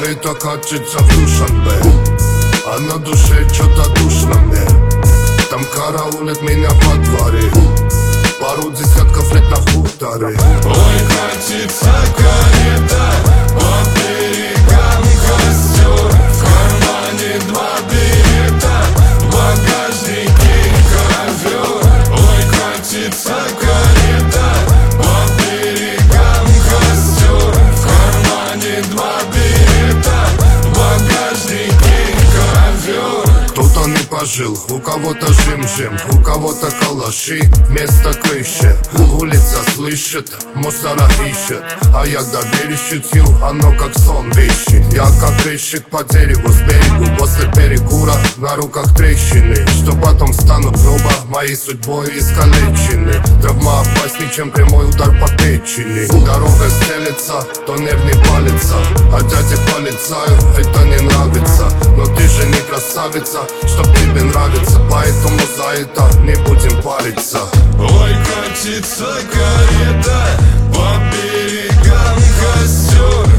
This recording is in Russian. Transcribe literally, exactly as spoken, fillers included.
Карета катится в Душанбе, а на душе что-то душно мне. Там караулят меня во дворе, пару десятков лет на хуторе. Ой, катится карета по берегам костер, в кармане два билета, в багажнике ковер. Ой, катится карета по берегам костер, в кармане два билета, в багажнике ковер. Кто-то не пожил, у кого-то жим-жим, у кого-то калаши вместо крыши. Улица слышит, мусора ищет, а я доверюсь чутью, оно как сон вещи. Я как прыщик по дереву с берегу, после перекура на руках трещины, что потом станут грубо моей судьбой искалечены. Травма опаснее, чем прямой удар по печени. Дорога стелется, то нервный палится, а дяде полицаю это не нравится. Но ты же не красавица, чтоб тебе нравится, поэтому за это не будем париться. Ой, катится карета по берегам костер,